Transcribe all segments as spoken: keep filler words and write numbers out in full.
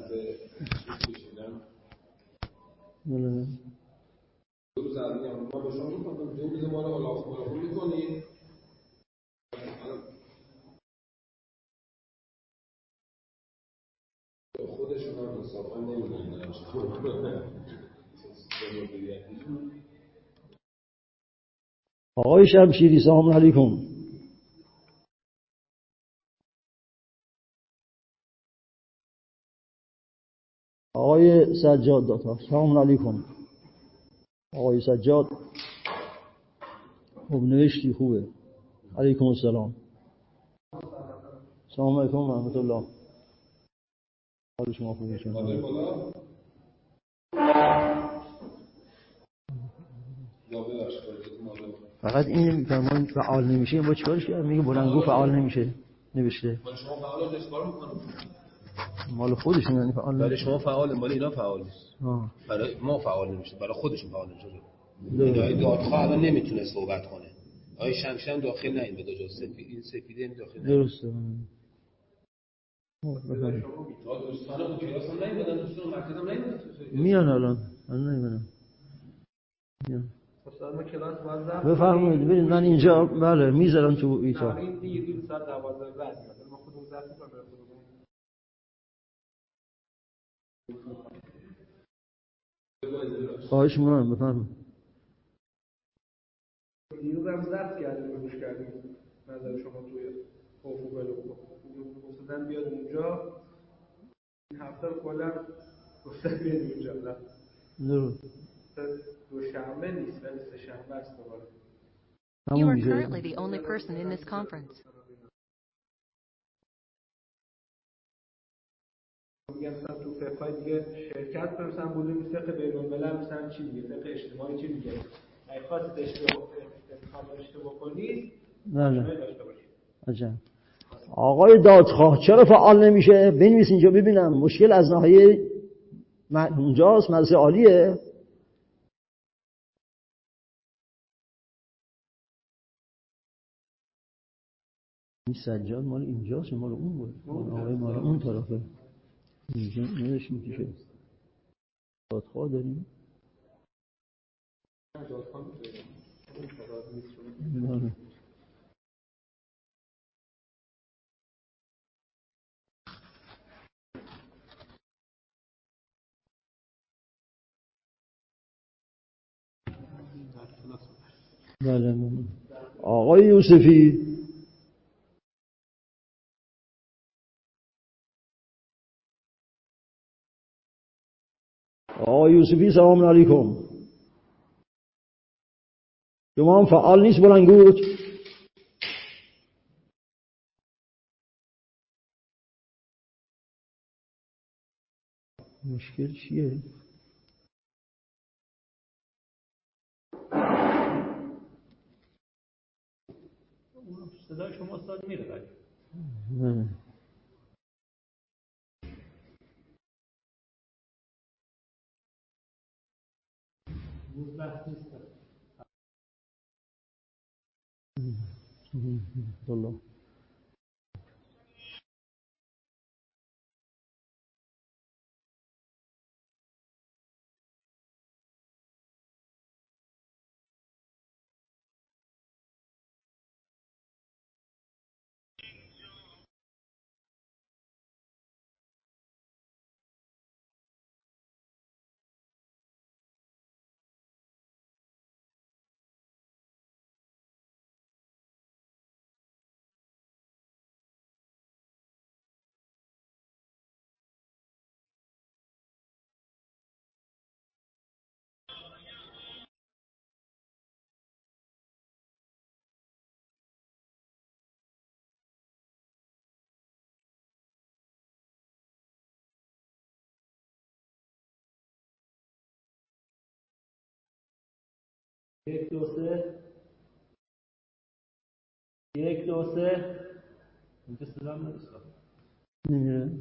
کشیدن دو روز از این ما به شما گفتم دو روز ما رو حالا خود میکنید خودشون هم انصافا نمیدونن آقای شمشیری سلام علیکم. آقای سجاد داتا سلام علیکم. آقای سجاد خب نوشتی خوبه. علیکم السلام. سلام علیکم و رحمت الله. حال شما خوبه شما؟ فقط این فرمان فعال نمیشه با چیکارش کرد؟ میگه بلندگو فعال نمیشه نوشته. مال شما فعال نیست کار میکنم. مال خودشون یعنی فعال نمیشه. برای شما فعال مال اینا فعال نیست. برای ما فعال نمیشه برای خودشون فعال نمیشه. اینا دادخواه الان نمیتونه صحبت کنه. آقای شمشیر هم داخل نمیاد جا سفید این سفیده هم داخل نمیاد. درسته. دوستان اون کلاس هم نمیدن دوستان مرکز هم نمیدن میان الان الان نمیدونم میان استاد ما کلاس باز زدم بفرمایید ببین من اینجا بله میذارم تو ایتا این دیگه دو ساعت دوازده بعد میاد ما خودمون ضبط می‌کنیم خواهش می‌کنم بفرمایید دیروز هم ضبط کردیم گوش کردیم نظر شما توی افق گفتن بیاد اونجا این هفته کلا گفتن بیاد اونجا نه درست دوشنبه نیست ولی سه شنبه است دوباره. You are currently the only person in this conference. میگم مثلا تو فقهای دیگه شرکت کنم مثلا بودیم فقه بین‌الملل مثلا چی میگه فقه اجتماعی چی میگه اگه خواستید اشتباه اشتباه کنید نه نه عجب. آقای دادخواه چرا فعال نمیشه؟ بنویس اینجا ببینم مشکل از ناحیه اونجاست مدرسه عالیه. این سجاد مال اینجاست مال اون بود آقای مال اون طرفه اینجا نوشت میشه دادخواه داریم نه بله آقای یوسفی آقای یوسفی سلام علیکم. شما هم فعال نیست بلنگوت؟ مشکل چیه؟ صدای شما استاد میره نه الله یک دو سه یک دو سه اینجا صدا نمیشه نمیره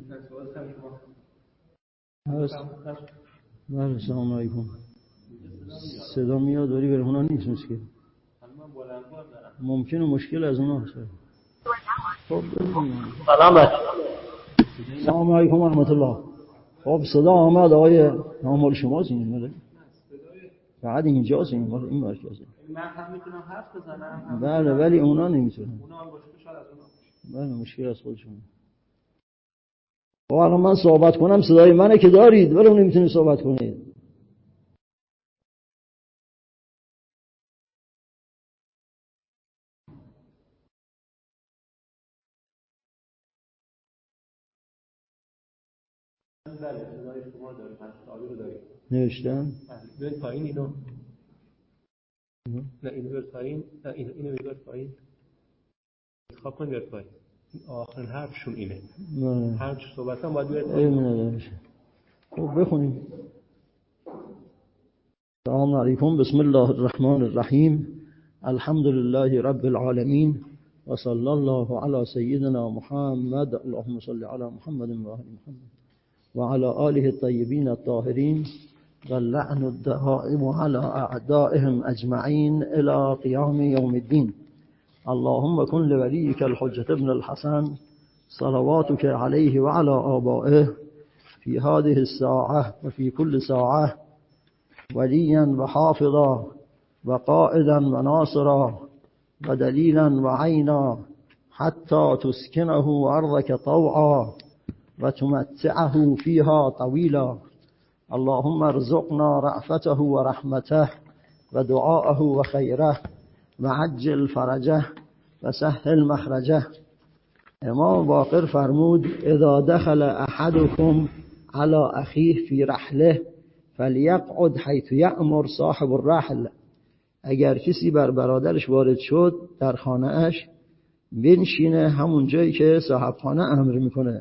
بله سلام علیکم صدا میاد ولی برای اونا نیست مشکل ممکنه مشکل از اونا باشه. خب سلام سلام علیکم و رحمت الله. خب صدا آمد آقای مال شماست این مال فقط اینجاست این مال این مرکزه. من هم میتونم حرف بزنم. بله ولی اونا نمیتونن. اونا هم باشه شاید از اونا. بله مشکل از خودشون. خب الان من صحبت کنم صدای منه که دارید ولی اون نمیتونید صحبت کنید. بله صدای شما داریم هست رو داریم نوشتن بله بیاید پایین اینو نه اینو بیاید پایین نه اینو اینو بیاید پایین انتخاب کن بیاید پایین آخرین حرفشون اینه نه هر چه صحبت هم باید بیاید پایین. خب بخونیم. السلام علیکم بسم الله الرحمن الرحیم الحمد لله رب العالمین و صلی الله علی سیدنا محمد اللهم صل علی محمد و آل محمد وعلى آله الطيبين الطاهرين واللعن الدائم على أعدائهم أجمعين إلى قيام يوم الدين اللهم كن لوليك الحجة ابن الحسن صلواتك عليه وعلى آبائه في هذه الساعة وفي كل ساعة وليا وحافظا وقائدا وناصرا ودليلا وعينا حتى تسكنه أرضك طوعا وتمتعه فيها طويلا اللهم ارزقنا رأفته ورحمته ودعاءه وخيره وعجل فرجه وسهل مخرجه. امام باقر فرمود اذا دخل احدكم على اخيه في رحله فليقعد حيث يأمر صاحب الرحل. اگر کسی بر برادرش وارد شد در خانه اش بنشینه همون جایی که صاحب خانه امر میکنه.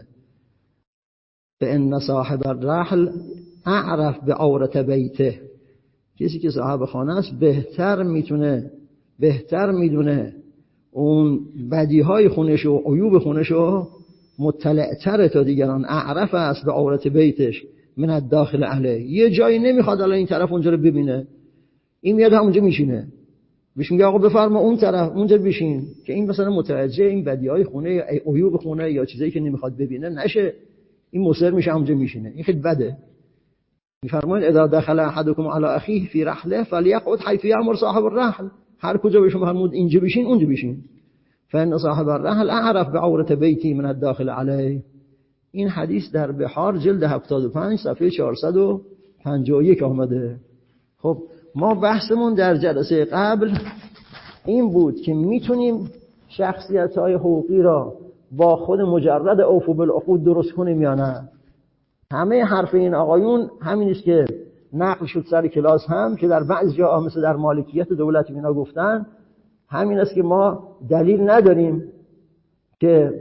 فإن صاحب الرحل اعرف بعورت بیته. کسی که صاحب خانه است بهتر میتونه بهتر میدونه اون بدیهای خونش و عیوب خونش رو مطلع‌تره تا دیگران. اعرف است به عورت بیتش من الداخل علیه. یه جایی نمیخواد الان این طرف اونجا رو ببینه این میاد همونجا میشینه بهش میگه آقا بفرما اون طرف اونجا بشین که این مثلا متوجه این بدیهای خونه یا عیوب خونه یا چیزایی که نمیخواد ببینه نشه این مصر میشه همونجا میشینه. این خیلی بده. میفرماید اذا دخل احدكم على اخيه في رحله فليقعد حيث يأمر صاحب الرحل. هر کجا بهشون فرمود اینجا بشین اونجا بشین. فإن صاحب الرحل اعرف بعورت بیتی من الداخل علیه. این حدیث در بحار جلد هفتاد و پنج صفحه چهارصد و پنجاه و یک آمده. خب ما بحثمون در جلسه قبل این بود که میتونیم شخصیت‌های حقوقی را با خود مجرد اوفو بالعقود درست کنیم یا نه. همه حرف این آقایون همین است که نقل شد سر کلاس هم که در بعضی جاها مثل در مالکیت دولتی اینا گفتن همین است که ما دلیل نداریم که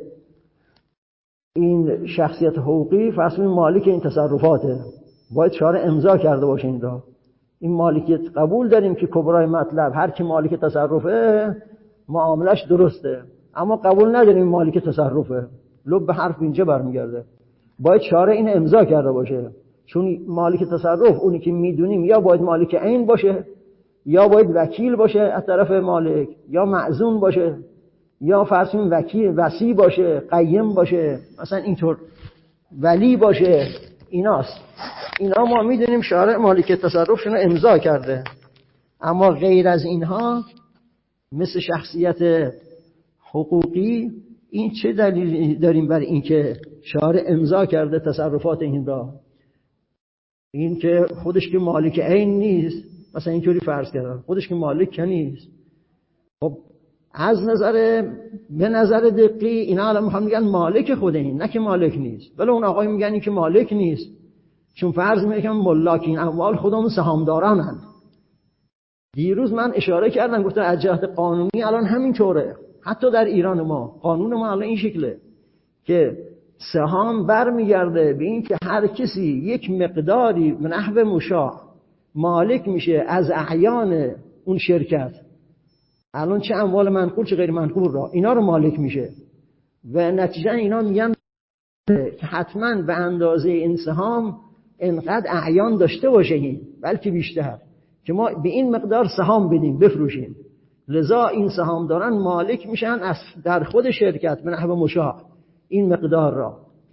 این شخصیت حقوقی فرض مالک این تصرفاته باید شارع امضا کرده باشه. این را این مالکیت قبول داریم که کبرای مطلب هر کی مالک تصرفه معاملش درسته اما قبول نداریم مالک تصرفه. لب به حرف اینجا برمیگرده باید شارع این امضا کرده باشه چون مالک تصرف اونی که میدونیم یا باید مالک عین باشه یا باید وکیل باشه از طرف مالک یا معزون باشه یا فرضیم وکیل وصی باشه قیم باشه مثلا اینطور ولی باشه. ایناست اینا ما میدونیم شارع مالک تصرفشون امضا کرده. اما غیر از اینها مثل شخصیت حقوقی این چه دلیلی داریم برای اینکه شارع امضا کرده تصرفات این را؟ این که خودش که مالک عین نیست مثلا اینطوری فرض کردن خودش که مالک که نیست. خب از نظر به نظر دقیقی اینا الان میخوان میگن مالک خود این نه که مالک نیست ولی اون آقای میگن این که مالک نیست چون فرض میکنن ملاک این اموال خودمون سهامدارانن. دیروز من اشاره کردم گفتم از جهت قانونی الان همین طوره. حتی در ایران ما قانون ما الان این شکله که سهام برمیگرده به این که هر کسی یک مقداری به نحو مشاع مالک میشه از اعیان اون شرکت. الان چه اموال منقول چه غیر منقول را اینا رو مالک میشه و نتیجه اینا میگن که حتما به اندازه این سهام انقدر اعیان داشته باشه این بلکه بیشتر که ما به این مقدار سهام بدیم بفروشیم. لذا این سهامداران مالک میشن از در خود شرکت به نحو مشاع این مقدار را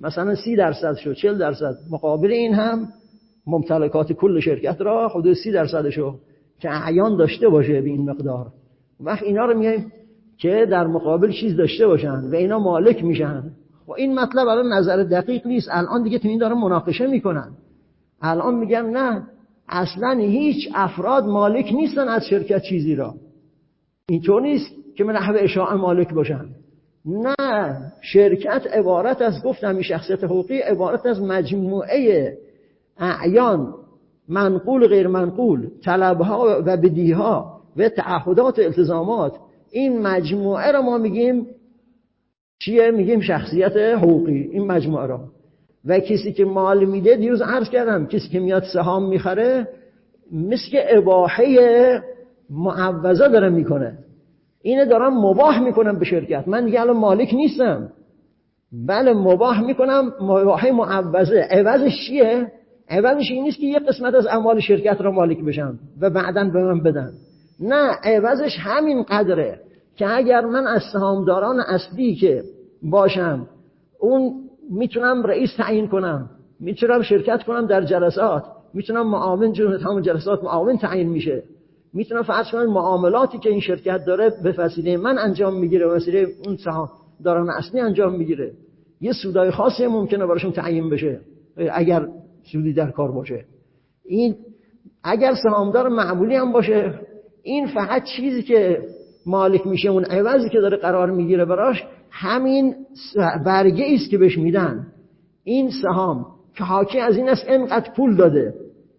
مثلا سی درصد شو چهل درصد، مقابل این هم ممتلکات کل شرکت را حدود سی درصدشو که اعیان داشته باشه به این مقدار. وقت اینا رو میایم که در مقابل چیز داشته باشن و اینا مالک میشن. خب این مطلب الان نظر دقیق نیست. الان دیگه تو این دارن مناقشه میکنن. الان میگن نه اصلا هیچ افراد مالک نیستن از شرکت چیزی را. اینطور نیست که من نحو اشاعه مالک باشن. نه، شرکت عبارت از، گفتم این شخصیت حقوقی عبارت از مجموعه اعیان، منقول غیر منقول، طلبها و بدیها و تعهدات و التزامات. این مجموعه را ما میگیم چیه؟ میگیم شخصیت حقوقی این مجموعه را. و کسی که مال میده، دیروز عرض کردم، کسی که میاد سهام میخره مثل که اباحه معوضه داره میکنه. اینه دارم مباح میکنم به شرکت. من دیگه الان مالک نیستم، بله مباح میکنم، مباح معوضه. عوضش چیه؟ عوضش این نیست که یه قسمت از اموال شرکت را مالک بشم و بعداً به من بدن. نه، عوضش همین قدره که اگر من از سهامداران اصلی که باشم، اون میتونم رئیس تعیین کنم، میتونم شرکت کنم در جلسات، میتونم معاون جون تمام جلسات معاون تعیین میشه، میتونم فرض کنم معاملاتی که این شرکت داره به وسیله من انجام میگیره، به وسیله اون سهامداران اصلی انجام میگیره. یه سودای خاصی ممکنه براشون تعیین بشه اگر سودی در کار باشه. این اگر سهامدار معمولی هم باشه، این فقط چیزی که مالک میشه، اون عوضی که داره قرار میگیره براش، همین برگه ایست که بهش میدن. این سهام که حاکی از این است اینقدر پول داده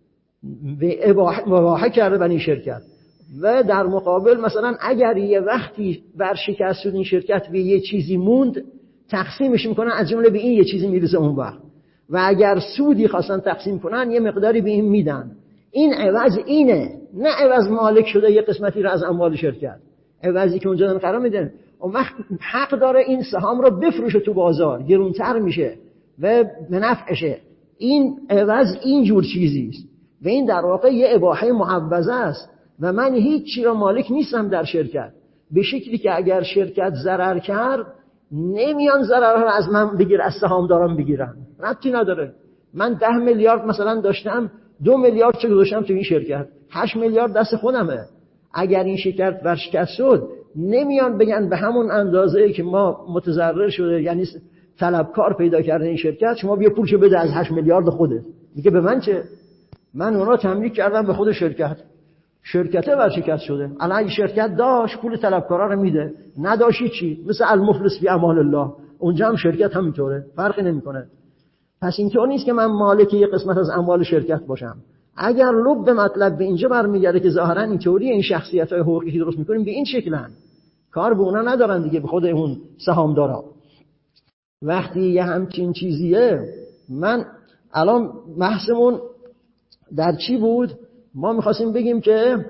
به اباحه کرده برای این شرکت، و در مقابل مثلا اگر یه وقتی ورشکست شد این شرکت به یه چیزی موند، تقسیمش میکنن، از جمله به این یه چیزی میرسه اون وقت. و اگر سودی خواستن تقسیم کنن یه مقداری به این میدن. این عوض اینه، نه عوض مالک شده یه قسمتی رو از اموال شرکت. عوضی که اونجا قرار میدن، اون وقت حق داره این سهام رو بفروشه تو بازار، گرونتر میشه و به نفعشه. این عوض این جور چیزی است و این در واقع یه اباحه معوضه است و من هیچ چی را مالک نیستم در شرکت، به شکلی که اگر شرکت ضرر کرد نمیان ضرر رو از من بگیر، از سهامداران بگیرن، ربطی نداره. من ده میلیارد مثلا داشتم، دو میلیارد چه گذاشتم تو این شرکت، هشت میلیارد دست خودمه. اگر این شرکت ورشکست شد نمیان بگن به همون اندازه که ما متضرر شده، یعنی طلبکار پیدا کرده این شرکت، شما بیا پولشو بده از هشت میلیارد خودت. میگه به من چه؟ من اونا تملیک کردم به خود شرکت، شرکت ورشکست شده. الان اگه شرکت داشت پول طلبکارا رو میده، نداشتی چی؟ مثل المفلس فی امان الله، اونجا هم شرکت همینطوره، فرقی نمیکنه. پس اینطور نیست که من مالک یه قسمت از اموال شرکت باشم. اگر لب به مطلب به اینجا برمیگرده که ظاهرا اینطوری این شخصیت‌های حقوقی که درست می‌کنیم به این شکلن، کار به اونا ندارن دیگه، به خود اون سهامدارا. وقتی یه همچین چیزیه، من الان بحثمون در چی بود؟ ما می‌خواستیم بگیم که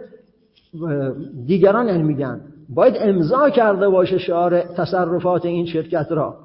دیگران یعنی میگن باید امضا کرده باشه شارع تصرفات این شرکت را،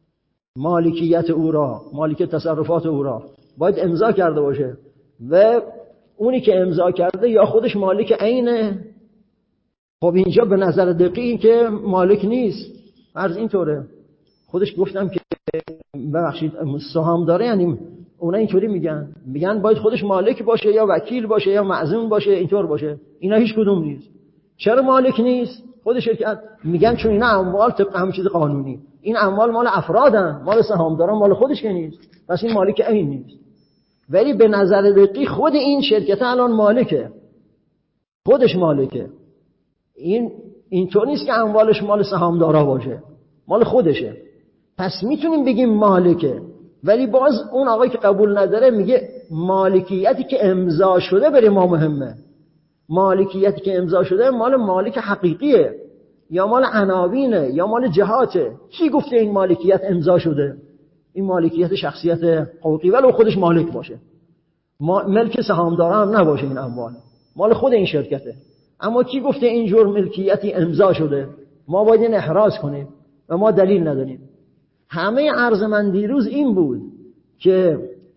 مالکیت او را، مالکیت تصرفات او را باید امضا کرده باشه و اونی که امضا کرده یا خودش مالک عینه. خب اینجا به نظر دقیقی که مالک نیست، فرض اینطوره. خودش گفتم که ببخشید سهام داره، یعنی اونا اینطوری میگن، میگن باید خودش مالک باشه یا وکیل باشه یا معزوم باشه، اینطور باشه. اینا هیچ کدوم نیست. چرا مالک نیست؟ خود شرکت میگن چون اینا اموال طبق همون چیز قانونی، این اموال مال افرادن، مال سهامداران، مال خودش که نیست، پس این مالک عین نیست. ولی به نظر دقیق خود این شرکت الان مالکه، خودش مالکه. این اینطور نیست که اموالش مال سهامدارا باشه، مال خودشه. پس میتونیم بگیم مالکه. ولی باز اون آقایی که قبول نداره میگه مالکیتی که امضا شده برای ما مهمه. مالکیتی که امضا شده مال مالک حقیقیه یا مال عناوینه یا مال جهاته. کی گفته این مالکیت امضا شده؟ این مالکیت شخصیت حقوقی، ولو خودش مالک باشه، ملک سهامداران هم نباشه، این اموال مال خود این شرکته. اما کی گفته اینجور ملکیتی امضا شده؟ ما باید این احراز کنیم و ما دلیل نداریم. همه عرض من دیروز این بود که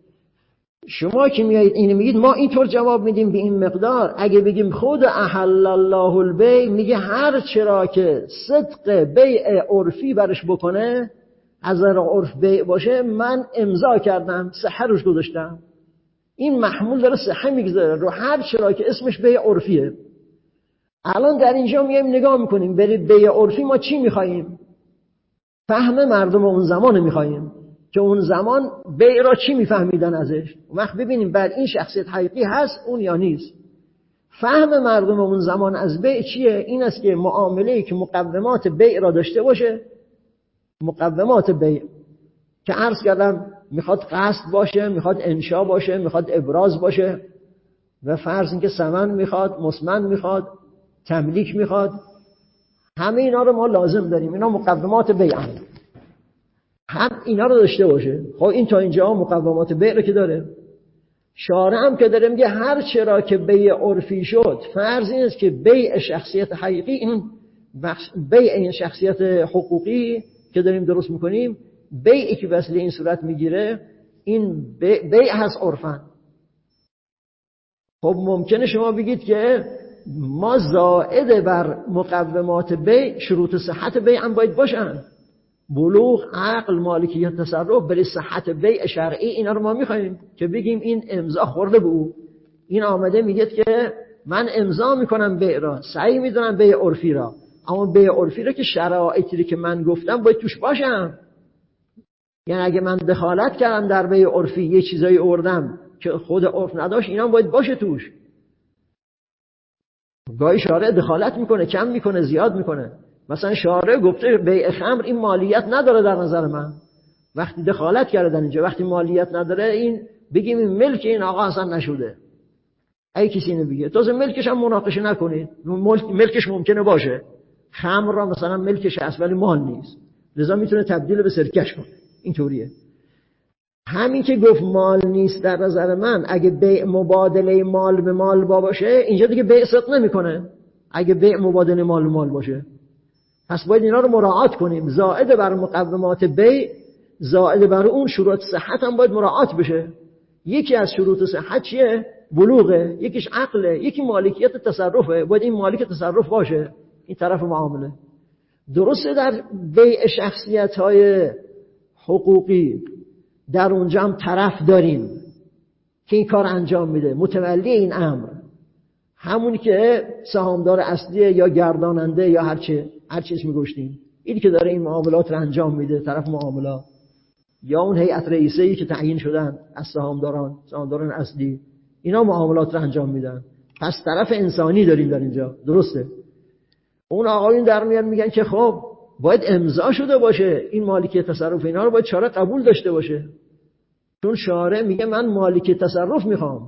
شما که میایید اینو میگید ما اینطور جواب میدیم به این مقدار. اگه بگیم خود احل الله البیع، میگه هر چرا که صدق بیع عرفی برش بکنه از نظر عرف بیع باشه، من امضا کردم، صحه روش گذاشتم، این محمول داره صحه میگذاره رو هر چرا که اسمش بیع عرفیه. الان در اینجا میایم نگاه میکنیم برای بیع عرفی ما چی میخواییم؟ فهم مردم اون زمان میخواییم که اون زمان بیع را چی میفهمیدن ازش. وقت ببینیم بر این شخصیت حقیقی هست اون یا نیست. فهم مردم اون زمان از بیع چیه؟ این است که معامله‌ای که مقومات بیع را داشته باشه، مقومات بیع که عرض کردم میخواد قصد باشه، میخواد انشا باشه، میخواد ابراز باشه و فرض این که ثمن میخواد، مسمن میخواد، تملیک میخواد، همه اینا رو ما لازم داریم. اینا مقومات بیع هم. هم اینا رو داشته باشه. خب این تا اینجا مقومات بیع رو که داره. شارع هم که داره میگه هر چرا که بیع عرفی شد، فرض این است که بیع شخصیت حقیقی، این بیع این شخصیت حقوقی که داریم درست میکنیم، بیعی که وسیله این صورت میگیره، این بیع هست عرفاً. خب ممکنه شما بگید که ما زائد بر مقومات بیع شروط صحت بیع هم باید باشن، بلوغ، عقل، مالکیت، تصرف، برای صحت بیع شرعی اینا رو ما میخوایم که بگیم این امضا خورده به او، این آمده میگه که من امضا میکنم بیع را، سعی میدونم بیع عرفی را، اما بیع عرفی را که شرایطی که من گفتم باید توش باشم. یعنی اگه من دخالت کردم در بیع عرفی، یه چیزایی آوردم که خود عرف نداشت، اینا باید باشه توش. گاهی شارع دخالت میکنه، کم میکنه، زیاد میکنه. مثلا شارع گفته بیع خمر این مالیت نداره در نظر من، وقتی دخالت کرده در اینجا، وقتی مالیت نداره این بگیم این ملک این آقا اصلا نشده. اگه کسی اینو بگه تازه ملکش هم مناقشه نکنید، ملکش ممکنه باشه، خمر را مثلا ملکش هست ولی مال نیست، لذا میتونه تبدیل به سرکش کنه، اینطوریه. همین که گفت مال نیست در نظر من، اگه بیع مبادله مال به مال باشه اینجا دیگه بیع صدق نمیکنه. اگه بیع مبادله مال به مال باشه پس باید اینا رو مراعات کنیم. زائد بر مقومات بیع، زائد بر اون شروط صحت هم باید مراعات بشه. یکی از شروط صحت چیه؟ بلوغه، یکیش عقله، یکی مالکیت تصرفه. باید این مالک تصرف باشه، این طرف معامله. درسته در بیع شخصیت‌های حقوقی در اونجا هم طرف داریم که این کار انجام میده، متولی این امر، همونی که سهامدار اصلیه یا گرداننده یا هر چه هر چیز میگوشتیم، اینی که داره این معاملات رو انجام میده، طرف معاملات، یا اون هیئت رئیسه‌ای که تعیین شدن از سهامداران، سهامداران اصلی، اینا معاملات رو انجام میدن. پس طرف انسانی داریم در اینجا، درسته؟ اون آقایون در میان میگن که خب باید امضا شده باشه، این مالکیت تصرف اینا رو باید شارع قبول داشته باشه، چون شارع میگه من مالکیت تصرف میخوام،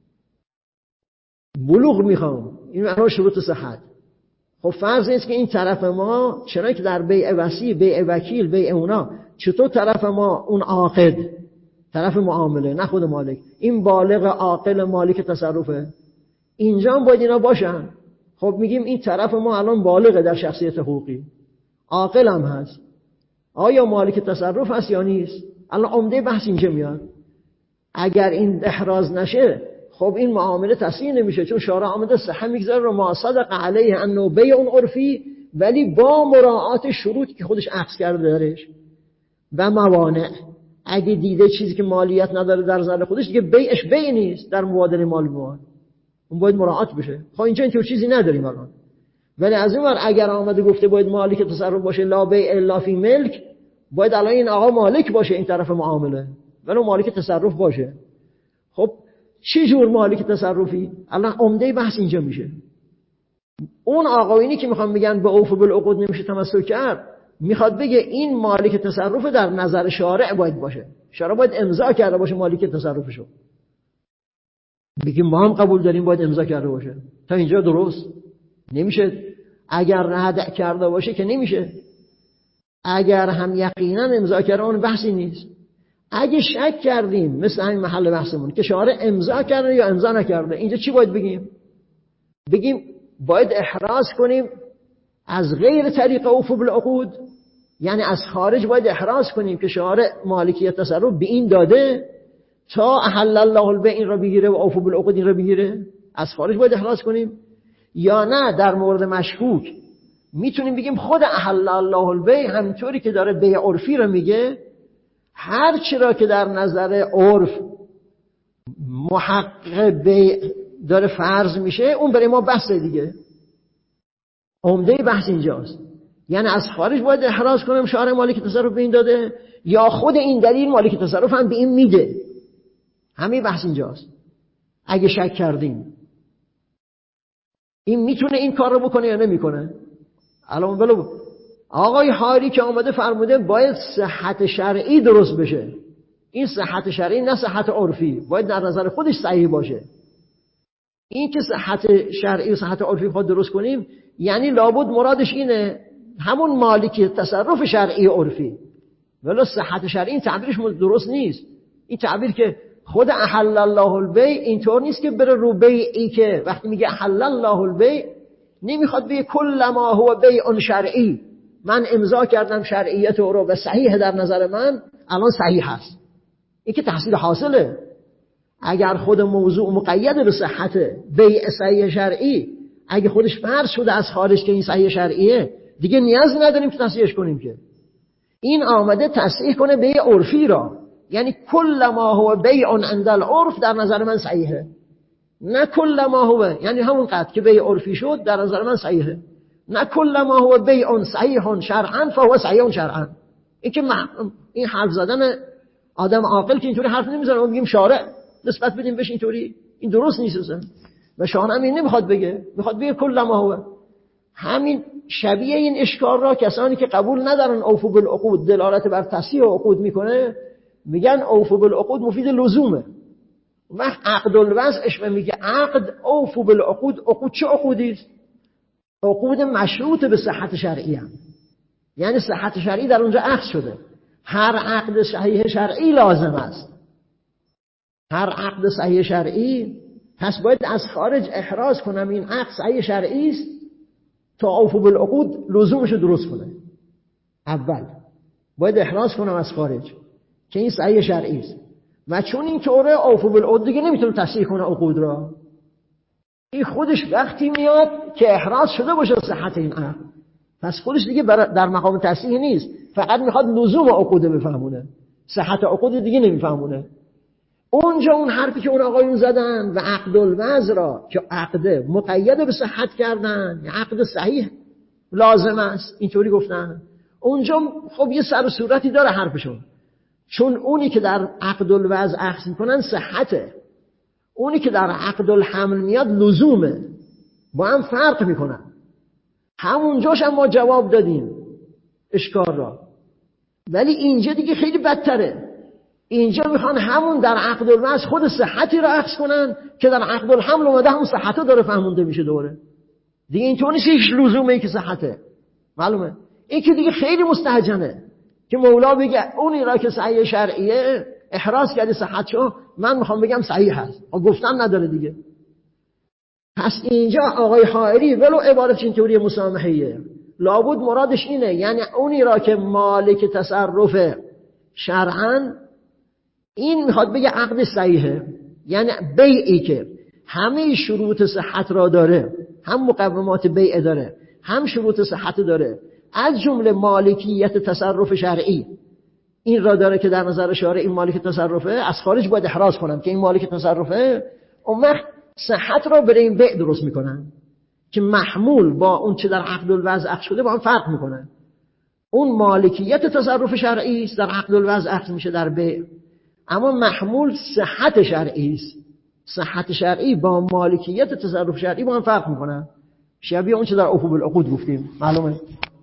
بلوغ میخوام، این معنی شروط صحت. خب فرض است که این طرف ما چرا که در بیع وصی، بیع وکیل، بیع اونا، چطور طرف ما اون عاقد، طرف معامله، نه خود مالک، این بالغ عاقل مالک تصرفه، اینجا هم باید اینا باشن. خب میگیم این طرف ما الان بالغه در شخصیت حقوقی، عاقل هم هست، آیا مالک تصرف هست یا نیست؟ الان عمده بحث اینجا میاد. اگر این احراز نشه خب این معامله تصحیح نمیشه، چون شارع آمده صحه میگذاره رو ما صدق علیه انه بیع عرفی، ولی با مراعات شروطی که خودش عکس کرده درش و موانع. اگه دیده چیزی که مالیت نداره در نظر خودش، دیگه بیعش بیع نیست، در مبادله مال به مال، اون باید مراعات بشه. خب اینجا اینطور چیزی نداریم الان. ولی از اون ور اگر آمده گفته باید مالک تصرف باشه، لا بیع الا فی ملک، باید الان این آقا مالک باشه، این طرف معامله، ولی مالک تصرف باشه. خب چه جور مالک تصرفی؟ الان عمده بحث اینجا میشه. اون آقایونی که میخوان میگن به اوف بالعقود نمیشه تمسک کرد، میخواد بگه این مالک تصرف در نظر شارع باید باشه، شارع باید امضا کرده باشه مالک تصرفشو. بگیم ما هم قبول داریم باید امضا کرده باشه. تا اینجا درست نمیشه. اگر رد کرده باشه که نمیشه. اگر هم یقینا امضا کرده اون بحثی نیست. اگه شک کردیم مثل همین محل بحثمون که شارع امضا کرده یا امضا نکرده، اینجا چی باید بگیم؟ بگیم باید احراز کنیم از غیر طریق اوف بالعقود، یعنی از خارج باید احراز کنیم که شارع مالکیت تصرف به این داده تا احل الله البیع این را بگیره و اوف بالعقود این را بگیره، از خارج باید احراز کنیم، یا نه در مورد مشکوک میتونیم بگیم خود احل الله البیع همینطوری که داره بیع عرفی رو میگه، هر چی را که در نظر عرف محقق بیع داره فرض میشه، اون برای ما بحث دیگه. عمده بحث اینجاست. یعنی از خارج باید احراز کنم شارع مالک تصرف به این داده، یا خود این دلیل مالک تصرف هم به این میده. همین بحث اینجاست. اگه شک کردیم این میتونه این کار رو بکنه یا نمیکنه. الان بلو آقای حاری که آمده فرموده باید صحت شرعی درست بشه. این صحت شرعی نه صحت عرفی، باید در نظر خودش صحیح باشه. این که صحت شرعی و صحت عرفی خود درست کنیم، یعنی لابد مرادش اینه همون مالکی تصرف شرعی عرفی. ولی صحت شرعی این تعبیرش درست نیست. این تعبیر که خود احل الله البیع اینطور نیست که بره رو بیعی که وقتی میگه احل الله البیع نمیخواد بگه کل ما هو بیع شرعی، من امضا کردم شرعیت او رو و صحیح در نظر من الان صحیح هست. این که تحصیل حاصله. اگر خود موضوع مقید به صحت بیع صحیح شرعی، اگه خودش فرض شده از خارج که این صحیح شرعیه، دیگه نیاز نداریم که تصحیحش کنیم. که این آمده تصحیح کنه بیع عرفی را، یعنی کل ما هو بیع عند العرف در نظر من صحیحه، نه کل ما هو یعنی همون قدر که بیع عرفی شد در نظر من صحیحه، نه کل ما هو بیع صحیح شرعا فهو صحیح شرعا. این که این حرف زدن آدم عاقل که اینطوری حرف نمیزنه، ما میگیم شارع نسبت بدیم بهش اینطوری، این درست نیست اصلا. و شارع هم این نمیخواد بگه، میخواد بگه کل ما هو. همین شبیه این اشکال را کسانی که قبول ندارن اوفو بالعقود دلالت بر تصحیح عقود میکنه، میگن اوفو بالعقود مفید لزومه. وقت عقد الوضعش میگه عقد اوفو بالعقود، عقود چه عقودی است؟ عقود مشروط به صحت شرعی هم. یعنی صحت شرعی در اونجا اخذ شده. هر عقد صحیح شرعی لازم است. هر عقد صحیح شرعی، پس باید از خارج احراز کنم این عقد صحیح شرعی است تا اوفو بالعقود لزومش رو درست کنه. اول باید احراز کنم از خارج که این صحیح شرعی است، و چون این طوره اوفو بالعقود دیگه نمیتونه تصحیح کنه عقود را. این خودش وقتی میاد که احراز شده باشه صحت این عقد، پس خودش دیگه در مقام تصحیح نیست، فقط میخواد لزوم عقود بفهمونه، صحت عقود دیگه نمیفهمونه. اونجا اون حرفی که اون آقایون زدن و عقد الوضع را که عقد مقید به صحت کردن، عقد صحیح لازم است اینطوری گفتن، اونجا خب یه سر و صورتی داره حرفشون. چون اونی که در عقد الوضع اخذ میکنن صحته، اونی که در عقد الحمل میاد لزومه، با هم فرق میکنن. همونجاش هم ما جواب دادیم اشکال را، ولی اینجا دیگه خیلی بدتره. اینجا میخوان همون در عقد الوضع خود صحتی را اخذ کنن که در عقد الحمل اومده همون صحته داره فهمونده میشه دوره. دیگه اینطور نیست هیچ لزومه ای که صحته. معلومه این که دیگه خیلی مستهجنه که مولا بگه اونی را که صحیح شرعیه احراز کردی صحت شو، من میخوام بگم صحیح هست، گفتن نداره دیگه. پس اینجا آقای حائری ولو عبارت اینطوری مسامحیه، لابد مرادش اینه، یعنی اونی را که مالک تصرف شرعاً، این میخواد بگه عقد صحیحه، یعنی بیعی که همه شروط صحت را داره، هم مقومات بیع داره، هم شروط صحت داره، از جمله مالکیت تصرف شرعی این را داره که در نظر شارع این مالک تصرفه. از خارج باید احراز کنم که این مالک تصرفه، اون وقت صحت را برای این بیع درست میکنن که محمول با اون چه در عقد الوضع اخذ شده با هم فرق میکنن. اون مالکیت تصرف شرعی است در عقد الوضع اخذ میشه در بیع، اما محمول صحت شرعی است. صحت شرعی با مالکیت تصرف شرعی با هم فرق میکنن، شبیه اون چه در اوفو بالعقود گفتیم. معلومه؟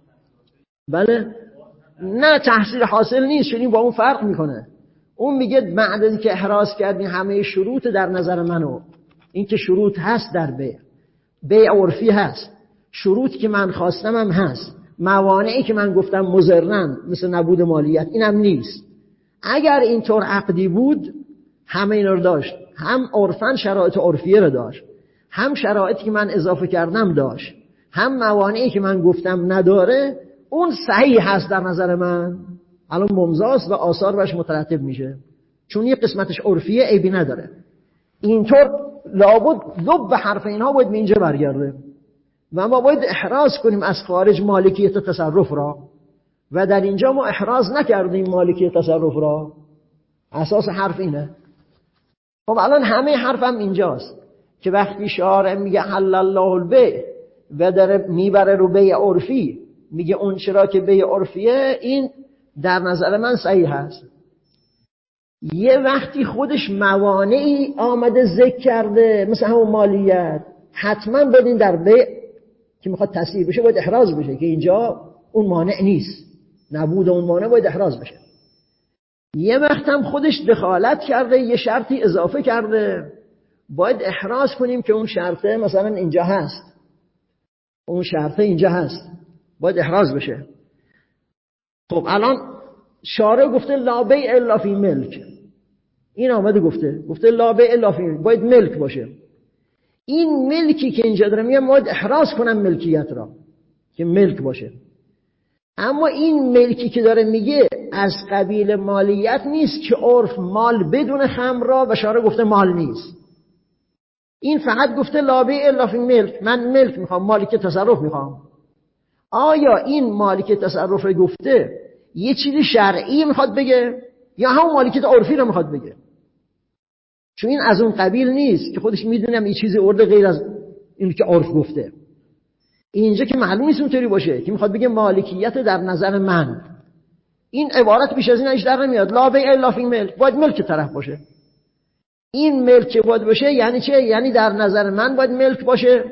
بله، نه تحصیل حاصل نیست، چون این با اون فرق میکنه. اون میگه بعد از که احراز کردین همه شروط در نظر منو، این که شروط هست در بیع، بیع عرفی هست، شروط که من خواستم هم هست، موانعی که من گفتم مضرن مثل نبود مالیت اینم نیست. اگر اینطور عقدی بود همه اینا رو داشت، هم عرفاً شرایط عرفیه رو داشت، هم شرایطی که من اضافه کردم داشت، هم موانعی که من گفتم نداره، اون صحیح هست در نظر من. الان ممزاست و آثار بهش مترتب میشه، چون یه قسمتش عرفیه عیبی نداره. اینطور لابد لب به حرف اینها باید به اینجا برگرده. و ما باید احراز کنیم از خارج مالکیت تصرف را و در اینجا ما احراز نکردیم مالکیت تصرف را. اساس حرف اینه. خب الان همه حرفم اینجاست که وقتی شارع میگه حلل الله البیع و داره میبره رو بیع عرفی، میگه اون چرا که بیع عرفیه این در نظر من صحیح هست. یه وقتی خودش موانعی آمده ذکر کرده مثل همون مالیت، حتما باید این در بیع که میخواد تصحیح بشه باید احراز بشه که اینجا اون مانع نیست، نبود اون مانع باید احراز بشه. یه وقت هم خودش دخالت کرده یه شرطی اضافه کرده، باید احراز کنیم که اون شرطه مثلا اینجا هست، اون شرطه اینجا هست، باید احراز بشه. خب الان شارع گفته لا بیع الا فی ملک، این آمده گفته گفته لا بیع الا فی ملک، باید ملک باشه. این ملکی که اینجا داره میگه باید احراز کنم ملکیت را که ملک باشه. اما این ملکی که داره میگه از قبیل مالیت نیست که عرف مال بدون خمر را و شارع گفته مال نیست. این فقط گفته لا بیع الا فی ملک، من ملک میخوام، مالک تصرف میخوام. آیا این مالک تصرف رو گفته یه چیزی شرعی میخواد بگه یا همون مالکیت عرفی رو میخواد بگه؟ چون این از اون قبیل نیست که خودش میدونم این چیزی ارده غیر از این که عرف گفته. اینجا که معلوم نیست اونطوری باشه که میخواد بگه مالکیت در نظر من. این عبارت بیش از این اش در نمیاد. لا بیع الا فی ملک، باید ملک طرف باشه. این ملک باید باشه یعنی چه؟ یعنی در نظر من باید ملک باشه.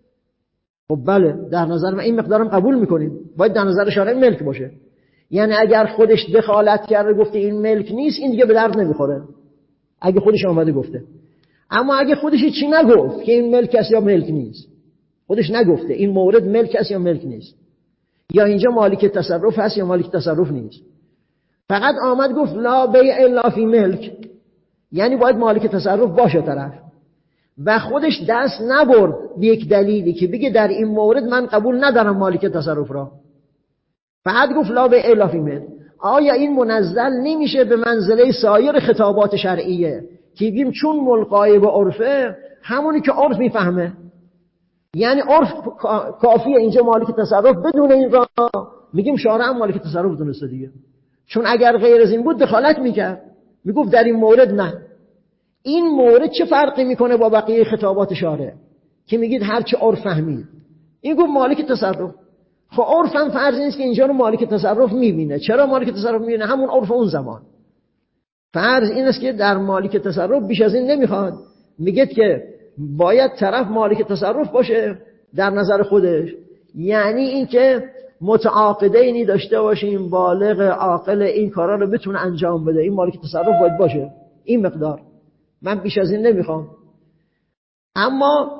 خب بله، در نظر من این مقدارم قبول میکنیم، باید در نظر شارع ملک باشه. یعنی اگر خودش دخالت کرده گفته این ملک نیست، این دیگه به درد نمیخوره اگه خودش آمده گفته. اما اگه خودش چی نگفت که این ملک است یا ملک نیست، خودش نگفته این مورد ملک است یا ملک نیست، یا اینجا مالک تصرف هست یا مالک تصرف نیست، فقط آمد گفت لا بیع الا فی ملک، یعنی باید مالک تصرف باشه طرف، و خودش دست نبرد به یک دلیلی که بگه در این مورد من قبول ندارم مالک تصرف را، فقط گفت لا بیع الا فی ملک. آیا این منزل نمیشه به منزله سایر خطابات شرعیه که بگیم چون ملقای به عرفه همونی که عرف میفهمه؟ یعنی عرف کافیه اینجا مالک تصرف، بدون این را میگیم شارع هم مالک تصرف دونسته دیگه، چون اگر غیر از این بود دخالت میکرد، میگفت در این مورد نه. این مورد چه فرقی میکنه با بقیه خطابات شارع که میگید هر چه عرف فهمید؟ این گفت مالک تصرف. خب عرف هم فرض نیست که اینجا رو مالک تصرف میبینه. چرا مالک تصرف میبینه؟ همون عرف اون زمان. فرض این است که در مالک تصرف بیش از این نمیخواد، میگه که باید طرف مالک تصرف باشه در نظر خودش، یعنی این که متعاقدینی داشته باشیم، بالغ عاقل این کارا رو بتونه انجام بده، این مالک تصرف باید باشه، این مقدار، من بیش از این نمیخوام. اما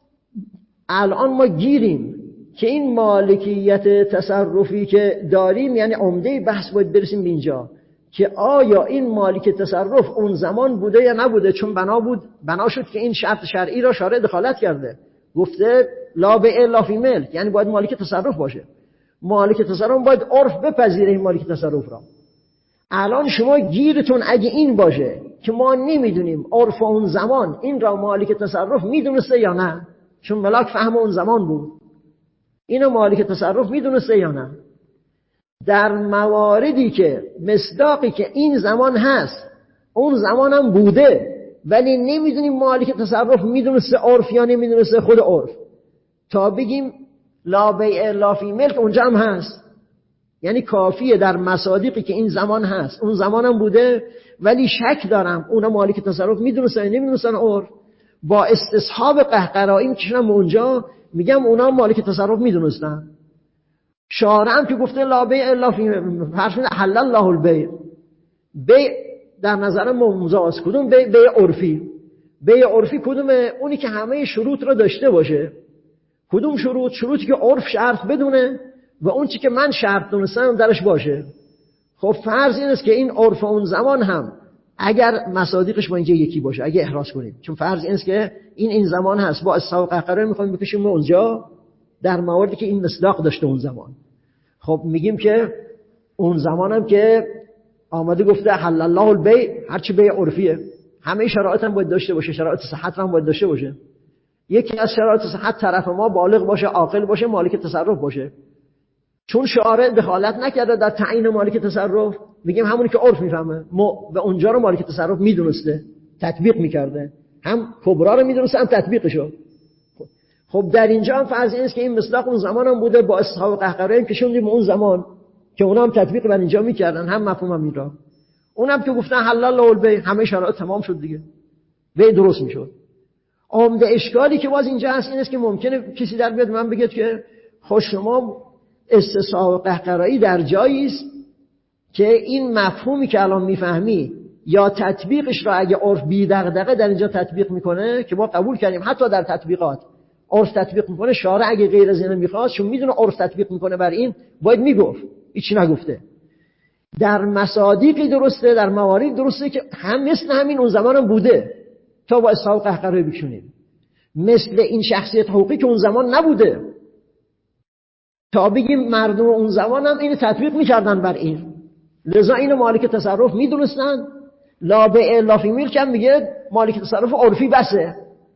الان ما گیریم که این مالکیت تصرفی که داریم، یعنی عمده بحث باید برسیم به اینجا که آیا این مالک تصرف اون زمان بوده یا نبوده، چون بنا بود بنا شد که این شرط شرعی را شارع دخالت کرده، گفته لا بیع الا فی ملک، یعنی باید مالک تصرف باشه. مالک تصرف باید عرف بپذیره این مالک تصرف را. الان شما گیرتون اگه این باشه که ما نمیدونیم عرف اون زمان این را مالک تصرف میدونسته یا نه، چون ملاک فهم اون زمان بود، اینو مالک تصرف میدونسته یا نه، در مواردی که مصداقی که این زمان هست اون زمان هم بوده ولی نمیدونیم مالک تصرف میدونسته عرف یا نمیدونسته خود عرف، تا بگیم لا بیع الا فی ملک اونجا هم هست. یعنی کافیه در مصادیقی که این زمان هست اون زمان هم بوده ولی شک دارم اونا مالک تصرف میدونستن یا نمیدونستن عرف، با استصحاب قهقرایی میکشنم اونجا میگم اونا مالک تصرف میدونستن. شارع هم که گفته لا بیع الا فی فرض حلل الله البیع، بیع در نظر ممزاز کدوم بیع؟ بیع عرفی. بیع عرفی کدومه؟ اونی که همه شروط رو داشته باشه. کدوم شروط؟ شروطی که عرف شرط بدونه و اون چی که من شرط دونستم درش باشه. خب فرض این است که این عرف اون زمان هم اگر مصادیقش با اینجا یکی باشه، اگه احراز کنیم، چون فرض این است که این این زمان هست، با استحقاق قرار میخوایم بکشیم اونجا در مواردی که این مصداق داشته اون زمان. خب میگیم که اون زمانم که آمده گفته حلل الله البیع، هرچی بیع عرفیه، همه شرایط هم باید داشته باشه، شرایط صحت هم باید داشته باشه. یکی از شرایط صحت طرف ما بالغ باشه، عاقل باشه، مالک تصرف باشه. چون شارع دخالت نکرده در تعیین مالک تصرف، میگیم همونی که عرف میفهمه، ما به اونجا رو مالک تصرف میدونسته، تطبیق میکرده، هم کبرا رو میدونسته هم تطبیقشو. خب در اینجا هم فرض این است که این مصداق اون زمان هم بوده، با اصحاب قهقرایی که شوندیم اون زمان که اونا هم تطبیق بر اینجا میکردن، هم مفهوم هم اینجا. اونم که گفتن حلال الله البیع، همه شرایط تمام شد دیگه، بیع درست میشد. عمده اشکالی که باز اینجا هست این است که ممکنه کسی در بیاد من بگه که خب شما استصحاب قهقرایی در جایی است که این مفهومی که الان میفهمی یا تطبیقش را اگه عرف بی دغدغه در اینجا تطبیق میکنه که ما قبول کردیم حتی در تطبیقات عرف تطبیق میکنه، شارع اگه غیر از اینو میخواست چون میدونه عرف تطبیق میکنه بر این باید میگفت، هیچی نگفته. در مصادیقی درسته، در موارد درسته که هم مثل همین اون زمانم بوده تا با اصحاب قهقرایی بکشونیم، مثل این شخصیت حقوقی که اون زمان نبوده تا بگیم مردم اون زمان هم اینو تطبیق میکردن بر این، لذا اینو مالک تصرف میدونستن. لا بیع الا فی ملک هم میگه مالک تصرف عرفی بسه،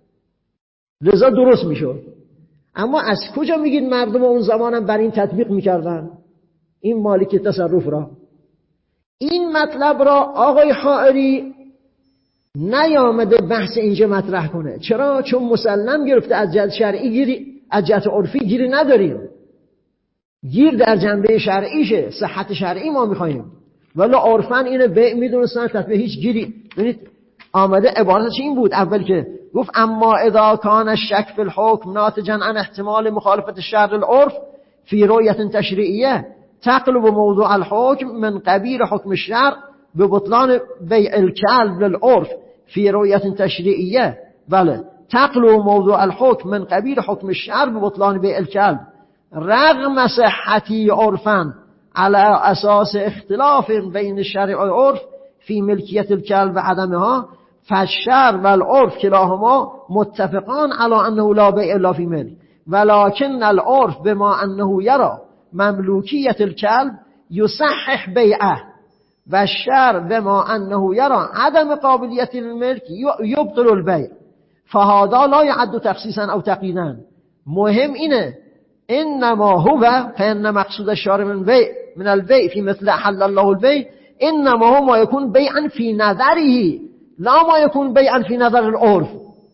لذا درست میشد. اما از کجا میگید مردم اون زمان هم بر این تطبیق میکردن این مالک تصرف را؟ این مطلب را آقای حائری نیامده بحث اینجا مطرح کنه. چرا؟ چون مسلم گرفته از جهت شرعی گیری، از جهت عرفی گیری نداریم، گیر در جنبه شرعیشه، صحت شرعی ما میخوایم، ولی عرفاً اینو بیع میدونستن، تطبیق هیچ گیری. ببینید آمده عبارتش این بود اول که گفت اما اذا کان الشک فی الحکم ناتجا عن احتمال مخالفت الشرع العرف فی رؤیت تشریعیه تقلب موضوع الحکم من قبیل حکم الشرع ببطلان بیع الکلب للعرف فی رؤیت تشریعیه. بله، تقلب موضوع الحکم من قبیل حکم الشرع ببطلان بیع الکلب رغم صحتی عرفا على اساس اختلاف بین الشرع و العرف فی ملکیت الکلب و عدمها، فالشرع و العرف کلاهما متفقان على انه لا بیع الا فی ملک ولكن العرف بما انه یرى مملوکیت الکلب یصحح بیعه و الشرع بما انه یرى عدم قابلیت الملک یبطل البیع فهذا لا يعد تخصیصا او تقییدا. مهم اینه انما هو فان مقصود الشارع من بیع من البيع في مثل حل الله البيع انما هو ما يكون بيعا في نظره لا ما يكون بيعا في نظر العرف.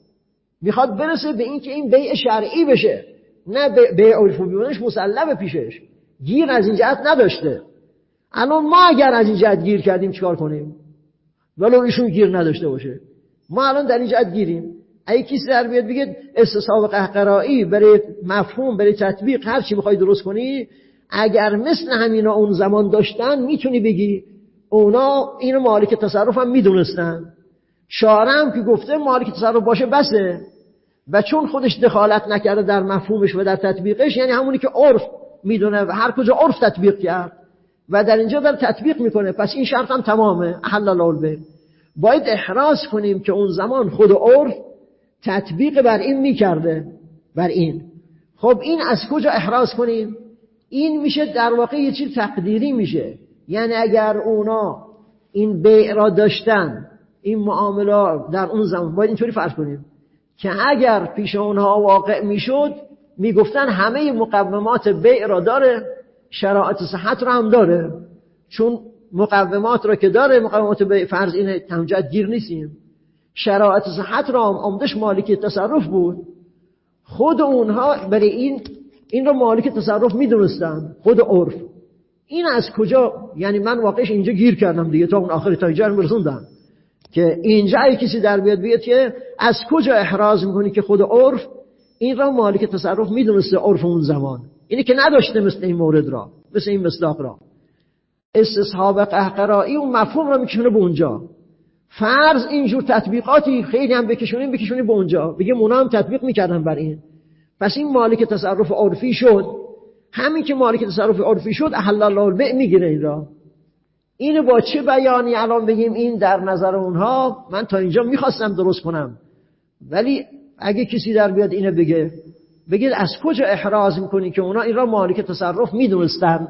میخواد برسه به این که این بیع شرعی بشه، نه بیع عرفی بودنش مسلمه پیشش، گیر از این جهت نداشته. الان ما اگر از این جهت گیر کردیم چیکار کنیم؟ ولو ایشون گیر نداشته باشه، ما الان در این جهت گیریم. اگه کسی در بیاد بگه استصحاب قهقرایی برای مفهوم برای تطبیق هر چی بخوای درست کنی، اگر مثل همینا اون زمان داشتن میتونی بگی اونا اینو مالک تصرف هم میدونستن، شارع هم که گفته مالک تصرف باشه بسه، و چون خودش دخالت نکرده در مفهومش و در تطبیقش، یعنی همونی که عرف میدونه و هر کجا عرف تطبیق کرد و در اینجا در تطبیق میکنه، پس این شرط هم تمامه. احل الله البیع. باید احراز کنیم که اون زمان خود عرف تطبیق بر این میکرده، بر این. خب این از کجا احراز کنیم؟ این میشه در واقع یه چیز تقدیری میشه، یعنی اگر اونا این بیع را داشتن، این معامله در اون زمان، باید اینطوری فرض کنیم که اگر پیش اونها واقع میشد میگفتن همه مقومات بیع را داره، شرایط صحت را هم داره، چون مقومات را که داره، مقومات بیع فرض اینه تمجد گیر نیستیم، شرایط صحت را هم عمدش مالک تصرف بود، خود اونها برای این این رو مالک تصرف میدونستن، خود عرف. این از کجا؟ یعنی من واقعش اینجا گیر کردم دیگه، تا اون آخر تا اینجا رسوندم که اینجا ای کسی در بیاد بیاد که از کجا احراز میکنی که خود عرف این را مالک تصرف میدونسته، عرف اون زمان اینی که نداشته مثل این مورد را، مثل این مصداق را. استصحاب قهقرایی اون مفهوم را میکشونه به اونجا. فرض اینجور تطبیقاتی خیلی هم بکشونیم بکشونیم به اونجا، بگیم اونا هم تطبیق میکردن بر این، پس این مالک تصرف عرفی شد. همین که مالک تصرف عرفی شد احل الله البیع میگیره این را. اینو با چه بیانی الان بگیم این در نظر اونها؟ من تا اینجا میخواستم درست کنم، ولی اگه کسی در بیاد اینو بگه، بگید از کجا احراز میکنی که اونا این را مالک تصرف میدونستن؟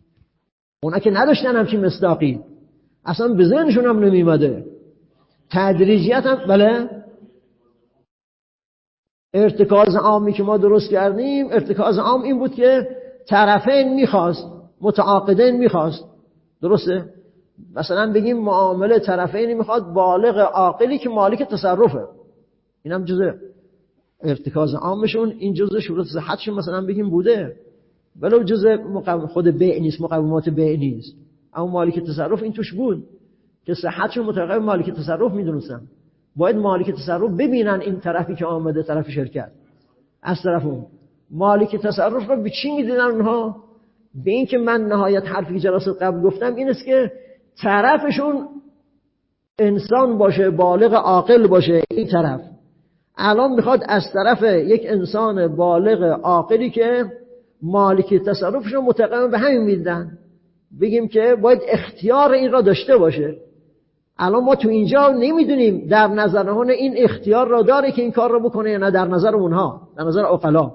اونا که نداشتن همچین مصداقی، اصلا به ذهنشون هم نمیمده. تدریجیت هم بله ارتکاز عامی که ما درست کردیم، ارتکاز عام این بود که طرفین میخواست، متعاقدین میخواست. درسته؟ مثلا بگیم معامله طرفین میخواد بالغ عاقلی که مالک تصرفه، اینم جزء ارتکاز عامشون، این جزء شروط صحتشون مثلا بگیم بوده، ولو جزء خود بیع نیست، مقومات بیع نیست، اما مالک تصرف این توش بود که صحتشون متعلق به مالک تصرف میدونستن. باید مالک تصرف ببینن این طرفی که آمده، طرف شرکت، از طرف اون مالک تصرف رو به چی میدونن اونها؟ به این که من نهایت حرفی که جلسه قبل گفتم این است که طرفشون انسان باشه، بالغ عاقل باشه. این طرف الان میخواد از طرف یک انسان بالغ عاقلی که مالک تصرفش رو متقابل به همین میدن، بگیم که باید اختیار این را داشته باشه. الان ما تو اینجا نمیدونیم در نظر اون این اختیار را داره که این کار را بکنه یا نه، در نظر اونها، در نظر عقلا،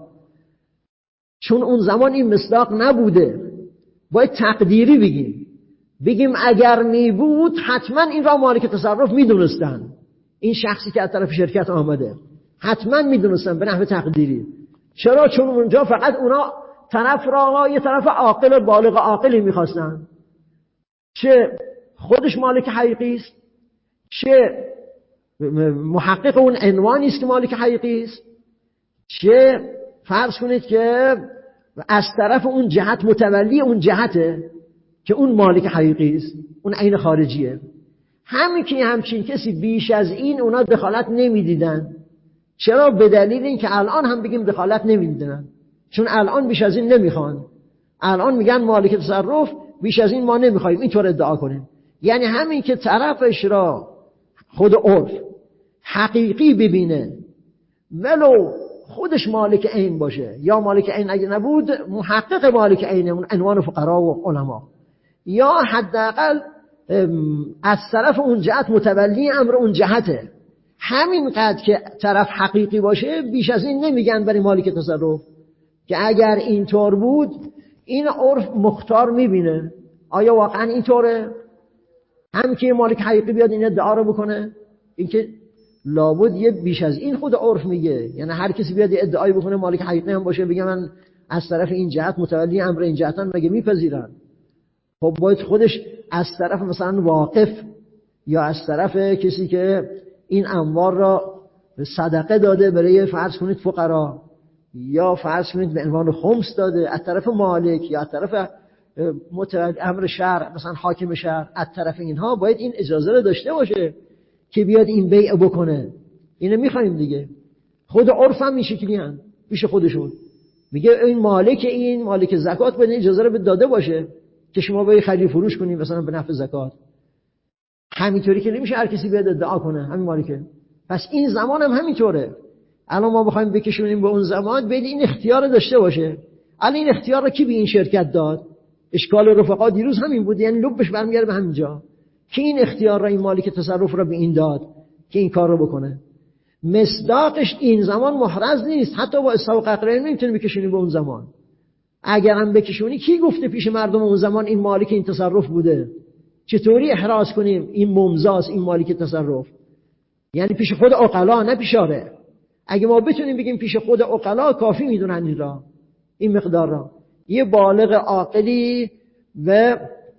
چون اون زمان این مصداق نبوده. باید تقدیری بگیم، بگیم اگر می بود حتما این را مالک تصرف میدونستن، این شخصی که از طرف شرکت آمده حتما میدونستن به نحو تقدیری. چرا؟ چون اونجا فقط اونا طرف را یه طرف عاقل بالغ عاقلی میخواستن، چه خودش مالک حقیقی است، چه محقق اون عنوانی است که مالک حقیقی است، چه فرض کنید که از طرف اون جهت متولی اون جهته که اون مالک حقیقی است، اون عین خارجیه. همین که همچین کسی بیش از این اونا دخالت نمیدیدن. چرا؟ به دلیل این که الان هم بگیم دخالت نمیدیدن، چون الان بیش از این نمیخوان. الان میگن مالک تصرف بیش از این ما نمیخوایم، اینطور ادعا کنیم. یعنی همین که طرفش را خود عرف حقیقی ببینه، ولو خودش مالک عین باشه، یا مالک عین اگه نبود محقق مالک عین، اون عنوان فقرا و علما، یا حداقل از طرف اون جهت متولی امر اون جهته، همین قدر که طرف حقیقی باشه بیش از این نمیگن برای مالک تصرف. که اگر اینطور بود این عرف مختار میبینه آیا واقعا اینطوره، هم که مالک حقیقی بیاد این ادعا رو بکنه، این که لابد یه بیش از این خود عرف میگه. یعنی هر کسی بیاد یه ادعایی بکنه مالک حقیقی هم باشه بگه من از طرف این جهت متولی امر این جهتن، مگه میپذیرن؟ خب باید خودش از طرف مثلا واقف، یا از طرف کسی که این اموال را صدقه داده برای فرض کنید فقرا، یا فرض کنید به عنوان خمس داده، از طرف مالک یا از طرف متولی امر شرع مثلا حاکم شهر، از طرف اینها باید این اجازه رو داشته باشه که بیاد این بیع بکنه. اینو میخوایم دیگه. خود عرف هم این شکلی هن. پیش خودشون میگه این مالک این مالک زکات باید اجازه رو داده باشه که شما باید خرید فروش کنید مثلا به نفع زکات. همینطوری که نمیشه هر کسی بیاد ادعا کنه همین مالکه. پس این زمان هم همینطوره. الان ما بخوایم بکشونیم به اون زمان باید این اختیار داشته باشه. الان این اختیار رو کی به این شرکت داد؟ اشکال رفقا دیروز همین بود، یعنی لبش برمیگره به همینجا که این اختیار را این مالک تصرف را به این داد که این کار رو بکنه. مصداقش این زمان محرز نیست، حتی با استحقاق اقرار نمیتونی بکشونی به اون زمان. اگر هم بکشونی کی گفته پیش مردم اون زمان این مالک این تصرف بوده؟ چطوری احراز کنیم این ممزاس این مالک تصرف؟ یعنی پیش خود عقلا نه پیش شارع. اگه ما بتونیم بگیم پیش خود عقلا کافی میدونن این را، این مقدار را، یه بالغ عاقلی و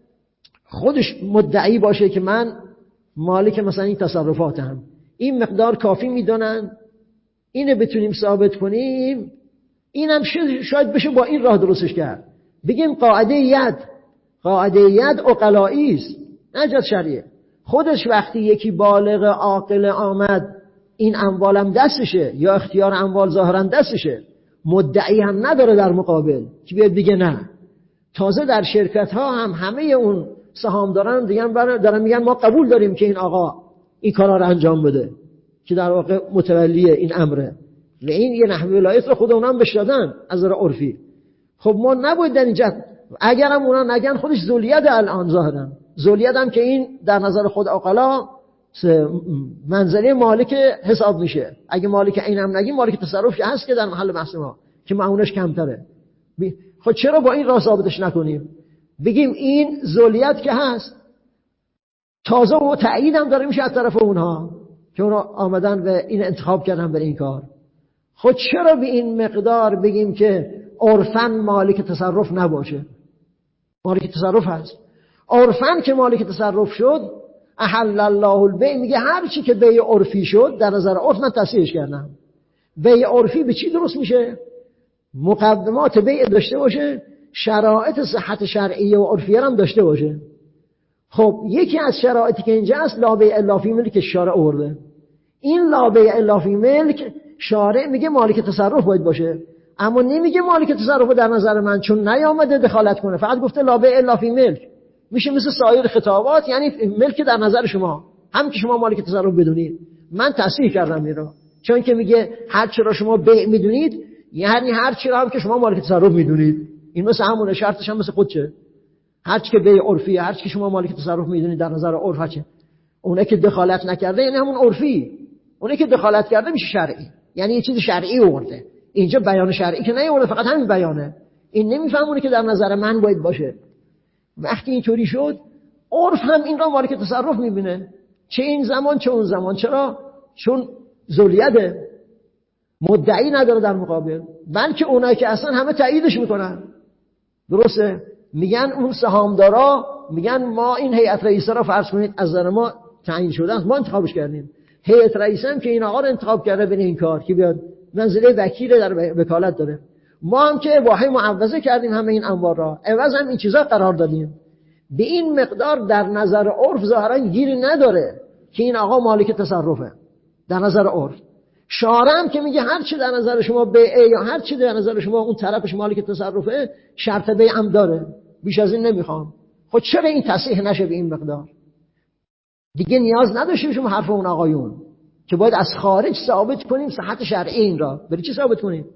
خودش مدعی باشه که من مالک مثلا این تصرفاتم، این مقدار کافی میدونن. اینو بتونیم ثابت کنیم، اینم شاید بشه با این راه درستش کرد. بگیم قاعده ید، قاعده ید عقلایی است نه جز شرعیه. خودش وقتی یکی بالغ عاقل آمد این اموالم دستشه یا اختیار اموال ظاهرا دستشه، مدعی هم نداره در مقابل که بیاد بگه نه. تازه در شرکت ها هم همه اون سهامداران دیگه دارن میگن ما قبول داریم که این آقا این کارا رو انجام بده که در واقع متولی این امره و این یه نحوه ولایت رو خود اونم بهش دادن از نظر عرفی. خب ما نباید در اینجا، اگر هم اونا نگن خودش ذولیت الان ظاهرا ذولیت هم که این در نظر خود عقلا منزله مالک حساب میشه. اگه مالک این هم نگیم مالک تصرفی هست که در محل بحث ما که معونش کمتره. خب چرا با این راه ثابتش نکنیم؟ بگیم این ذولیت که هست تازه و تأیید هم داره میشه از طرف اونها که اونا آمدن و این انتخاب کردن برای این کار. خود چرا به این مقدار بگیم که عرفاً مالک تصرف نباشه؟ مالک تصرف هست. عرفاً که مالک تصرف شد، احل الله البیع، میگه هر چی که بیع عرفی شد در نظر عرف من تصحیحش کردم. بیع عرفی به چی درست میشه؟ مقدمات بیع داشته باشه، شرایط صحت شرعیه و عرفیه هم داشته باشه. خب یکی از شرایطی که اینجا هست لا بیع الا فی ملک شارع آورده. این لا بیع الا فی ملک شارع میگه مالک تصرف باید باشه، اما نمیگه مالک تصرف در نظر من، چون نیامده دخالت کنه، فقط گفته لا بیع الا فی ملک. میشه مثل سایر خطابات، یعنی ملک در نظر شما، هم که شما مالک تصرف بدونید. من تصحیح کردم این را، چون که میگه هر چی را شما بیع میدونید، یعنی هر چی را هم که شما مالک تصرف میدونید. این مثل همونه، شرطش هم مثل خودشه. هر چی که بیع عرفی، هر چی که شما مالک تصرف میدونید در نظر عرف چه. اونه که دخالت نکرده یعنی همون عرفی، اونه که دخالت کرده میشه شرعی، یعنی یه چیز شرعی آورده. اینجا بیان شرعی که نیورده، فقط همین بیانه. این نمیفهمونه که در نظر من باید باشه. وقتی اینطوری شد، عرف هم این را مالک تصرف میبینه، چه این زمان چه اون زمان. چرا؟ چون ذلیته، مدعی نداره در مقابل، بلکه اونایی که اصلا همه تاییدش میکنن. درسته؟ میگن اون سهامدارا میگن ما این هیئت رئیسه را فرض کنید از نظر ما تعیین شده است، ما انتخابش کردیم. هیئت رئیسه هم که این آقا رو انتخاب کرده بین این کار که بیاد منزله وکیل در وکالت داره. ما هم که واحد معوضه کردیم همه این انوار را، عوض هم این چیزا قرار دادیم. به این مقدار در نظر عرف ظاهرا گیری نداره که این آقا مالک تصرفه در نظر عرف. شارع هم که میگه هر چی در نظر شما بیع یا هر چی در نظر شما اون طرفش مالک تصرفه، شرط بیع هم داره، بیش از این نمیخوام. خود چرا این تصحیح نشه به این مقدار؟ دیگه نیاز نداشته شما حرف اون آقایون که باید از خارج ثابت کنیم صحت شرعی این را. برای چی ثابت کنیم؟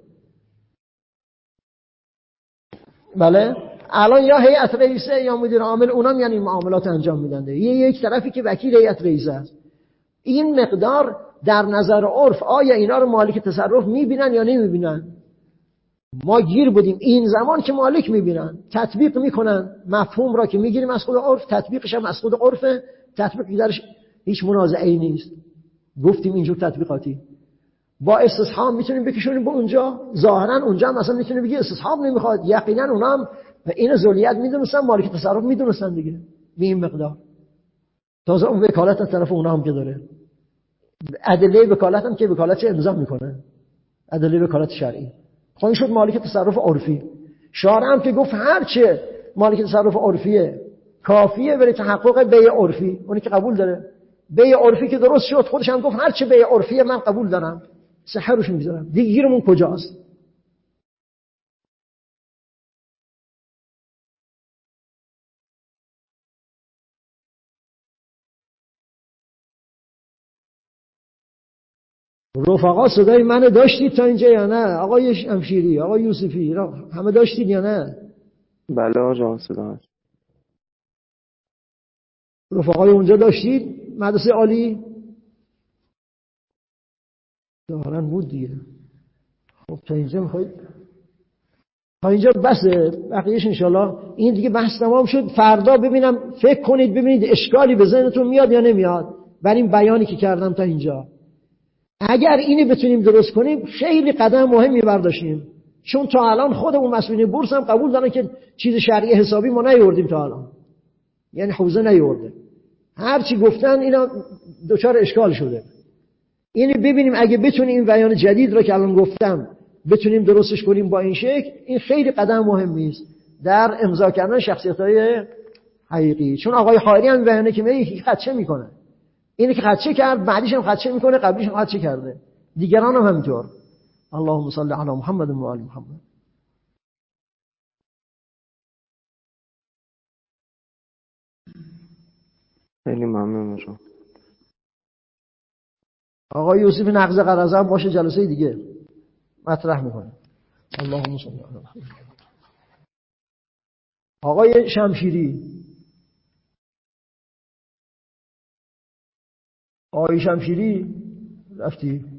بله الان یا هیئت رئیسه یا مدیر عامل، اونام یعنی معاملات انجام میدن. یه یک طرفی که وکیل هیئت رئیسه است. این مقدار در نظر عرف آیا اینا رو مالک تصرف میبینن یا نمیبینن؟ ما گیر بودیم این زمان که مالک میبینن، تطبیق میکنن مفهوم را که میگیریم از خود عرف، تطبیقش هم از خود عرفه، تطبیقی درش هیچ منازعه‌ای نیست. گفتیم اینجور تطبیقاتی با استصحاب میتونیم بکشونیم به اونجا. ظاهرا اونجا هم اصلا میتونه بگی استصحاب نمیخواد، یقینا اونا هم این ذلیت میدونستن، مالک تصرف میدونستن دیگه به این مقدار. تازه اون وکالت از طرف اونا هم که داره، ادله وکالت هم که وکالت امضا میکنه، ادله وکالت شرعی. خب این شد مالک تصرف عرفی. شارع هم که گفت هر چه مالک تصرف عرفیه کافیه برای تحقق بیع عرفی، اونی که قبول داره بیع عرفی که درست شد، خودش هم گفت هر چه بیع عرفیه من قبول دارم، صحه روش میذارم. دیگه گیرمون کجاست؟ رفقا صدای منو داشتید تا اینجا یا نه؟ آقای شمشیری، آقای یوسفی، همه داشتید یا نه؟ بله آقا صدا هست. رفقای اونجا داشتید؟ مدرسه عالی ظاهرا بود دیگه. خب تا اینجا میخواید تا اینجا بسه، بقیهش انشالله این دیگه بحث تمام شد. فردا ببینم فکر کنید ببینید اشکالی به ذهنتون میاد یا نمیاد بر این بیانی که کردم تا اینجا. اگر اینو بتونیم درست کنیم خیلی قدم مهمی برداشتیم، چون تا الان خودمون مسئولین بورس هم قبول دارن که چیز شرعی حسابی ما نیوردیم تا الان، یعنی حوزه نیورده. هر چی گفتن اینا دوچار اشکال شده. اینو ببینیم اگه بتونیم این بیان جدید رو که الان گفتم بتونیم درستش کنیم با این شکل، این خیلی قدم مهمی است در امضا کردن شخصیت‌های حقیقی. چون آقای حائری هم بیانه که میگه خدشه میکنه، اینی که خدشه کرد بعدیش هم خدشه میکنه، قبلیش هم خدشه کرده، دیگران هم همینطور. اللهم صل علی محمد و آل محمد. خیلی ممنون شما. آقای یوسف نقض قرض هم باشه جلسه دیگه مطرح میکنه. اللهم صل علی محمد. آقای شمشیری، آقای شمشیری رفتی؟